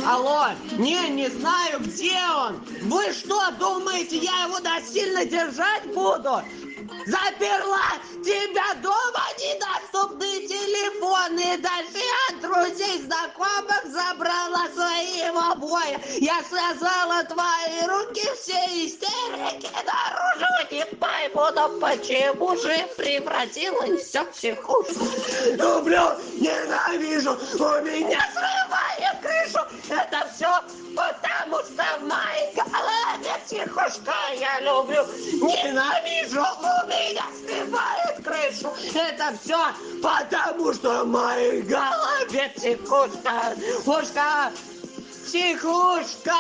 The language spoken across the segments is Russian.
Алло, не знаю, где он. Вы что, думаете, я его насильно держать буду? Заперла тебя дома, недоступные телефоны. Даже от друзей, знакомых забрала свои обои. Я связала твои руки, все истерики наружу. Не пойму, но почему же превратилось все в психушку? Люблю, ненавижу, у меня срывает крышу. Это все потому, что в моей голове психушка. Я люблю, ненавижу, у меня срывает крышу. Это все потому, что в моей голове психушка. Пушка, психушка,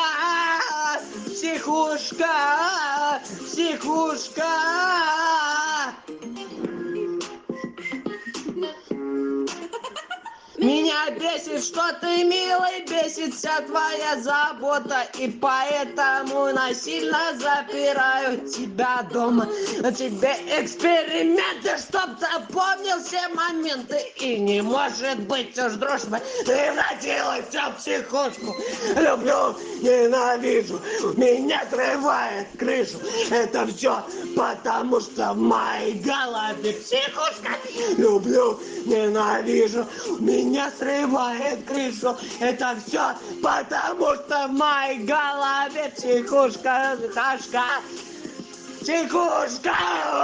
психушка, психушка. Меня бесит, что ты милый, бесит вся твоя забота. И поэтому насильно запираю тебя дома. На тебе эксперименты, чтоб запомнил все моменты. И не может быть уж дружбы, превратилась в психушку. Люблю, ненавижу, меня срывает крышу. Это все потому, что в моей голове психушка. Люблю, ненавижу, меня срывает крышу. Это все потому, что в моей голове психушка. Кашка. Психушка.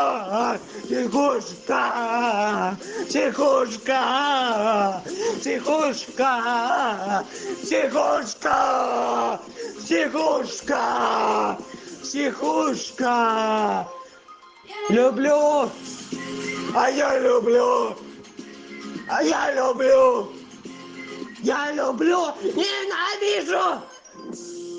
Психушка. Психушка. Психушка. Психушка. Психушка. Психушка. Люблю. А я люблю. А я люблю, ненавижу.